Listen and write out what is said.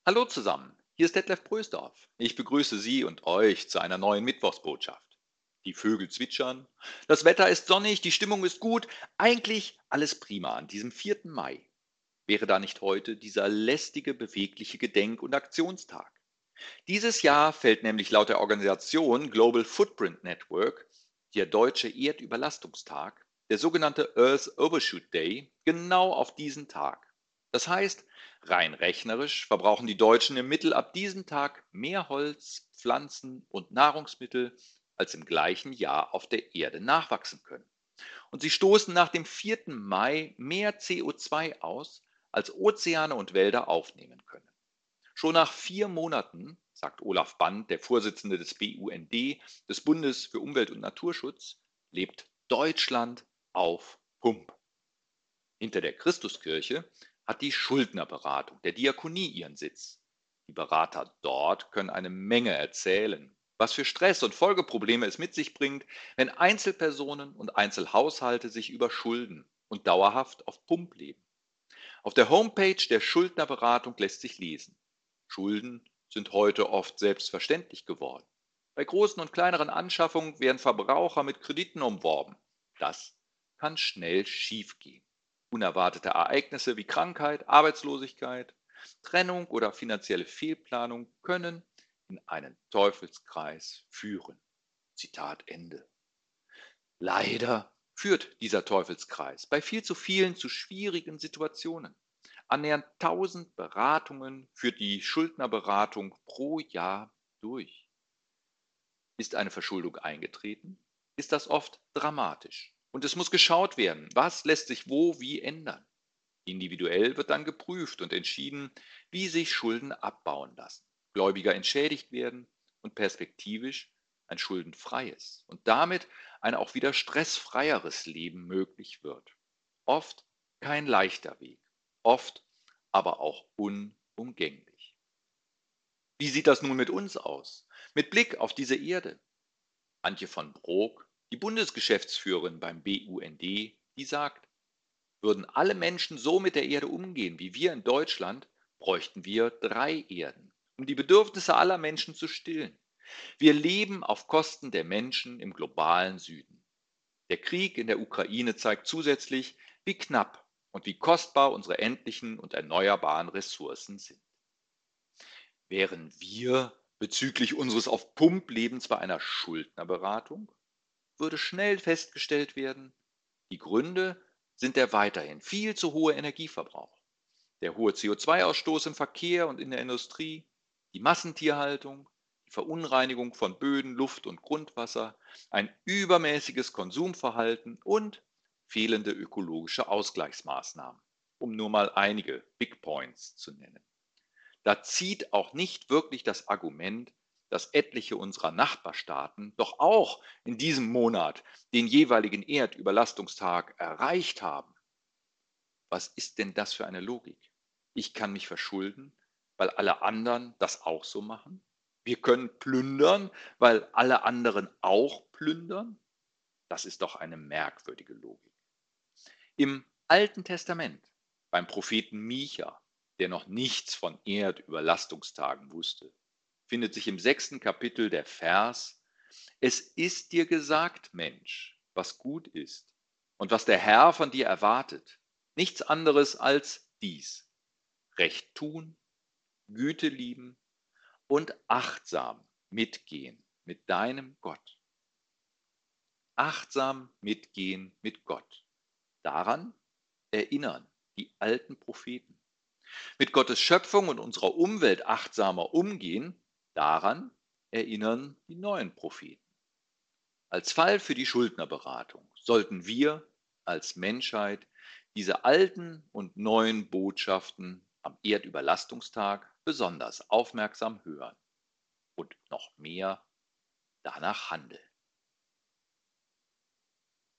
Hallo zusammen, hier ist Detlef Brösdorf. Ich begrüße Sie und euch zu einer neuen Mittwochsbotschaft. Die Vögel zwitschern, das Wetter ist sonnig, die Stimmung ist gut, eigentlich alles prima an diesem 4. Mai. Wäre da nicht heute dieser lästige, bewegliche Gedenk- und Aktionstag? Dieses Jahr fällt nämlich laut der Organisation Global Footprint Network der deutsche Erdüberlastungstag, der sogenannte Earth Overshoot Day, genau auf diesen Tag. Das heißt, rein rechnerisch verbrauchen die Deutschen im Mittel ab diesem Tag mehr Holz, Pflanzen und Nahrungsmittel, als im gleichen Jahr auf der Erde nachwachsen können. Und sie stoßen nach dem 4. Mai mehr CO2 aus, als Ozeane und Wälder aufnehmen können. Schon nach 4 Monaten, sagt Olaf Band, der Vorsitzende des BUND, des Bundes für Umwelt und Naturschutz, lebt Deutschland auf Pump. Hinter der Christuskirche hat die Schuldnerberatung der Diakonie ihren Sitz. Die Berater dort können eine Menge erzählen, was für Stress und Folgeprobleme es mit sich bringt, wenn Einzelpersonen und Einzelhaushalte sich überschulden und dauerhaft auf Pump leben. Auf der Homepage der Schuldnerberatung lässt sich lesen: Schulden sind heute oft selbstverständlich geworden. Bei großen und kleineren Anschaffungen werden Verbraucher mit Krediten umworben. Das kann schnell schiefgehen. Unerwartete Ereignisse wie Krankheit, Arbeitslosigkeit, Trennung oder finanzielle Fehlplanung können in einen Teufelskreis führen. Zitat Ende. Leider führt dieser Teufelskreis bei viel zu vielen zu schwierigen Situationen. Annähernd 1000 Beratungen führt die Schuldnerberatung pro Jahr durch. Ist eine Verschuldung eingetreten, ist das oft dramatisch. Und es muss geschaut werden, was lässt sich wo wie ändern. Individuell wird dann geprüft und entschieden, wie sich Schulden abbauen lassen, Gläubiger entschädigt werden und perspektivisch ein schuldenfreies und damit ein auch wieder stressfreieres Leben möglich wird. Oft kein leichter Weg, oft aber auch unumgänglich. Wie sieht das nun mit uns aus? Mit Blick auf diese Erde. Antje von Brok, die Bundesgeschäftsführerin beim BUND, die sagt: Würden alle Menschen so mit der Erde umgehen wie wir in Deutschland, bräuchten wir 3 Erden, um die Bedürfnisse aller Menschen zu stillen. Wir leben auf Kosten der Menschen im globalen Süden. Der Krieg in der Ukraine zeigt zusätzlich, wie knapp und wie kostbar unsere endlichen und erneuerbaren Ressourcen sind. Wären wir bezüglich unseres auf Pump Lebens bei einer Schuldnerberatung, würde schnell festgestellt werden, die Gründe sind der weiterhin viel zu hohe Energieverbrauch, der hohe CO2-Ausstoß im Verkehr und in der Industrie, die Massentierhaltung, die Verunreinigung von Böden, Luft und Grundwasser, ein übermäßiges Konsumverhalten und fehlende ökologische Ausgleichsmaßnahmen, um nur mal einige Big Points zu nennen. Da zieht auch nicht wirklich das Argument, dass etliche unserer Nachbarstaaten doch auch in diesem Monat den jeweiligen Erdüberlastungstag erreicht haben. Was ist denn das für eine Logik? Ich kann mich verschulden, weil alle anderen das auch so machen? Wir können plündern, weil alle anderen auch plündern? Das ist doch eine merkwürdige Logik. Im Alten Testament, beim Propheten Micha, der noch nichts von Erdüberlastungstagen wusste, findet sich im 6. Kapitel der Vers: Es ist dir gesagt, Mensch, was gut ist und was der Herr von dir erwartet. Nichts anderes als dies: Recht tun, Güte lieben und achtsam mitgehen mit deinem Gott. Achtsam mitgehen mit Gott. Daran erinnern die alten Propheten. Mit Gottes Schöpfung und unserer Umwelt achtsamer umgehen, daran erinnern die neuen Propheten. Als Fall für die Schuldnerberatung sollten wir als Menschheit diese alten und neuen Botschaften am Erdüberlastungstag besonders aufmerksam hören und noch mehr danach handeln.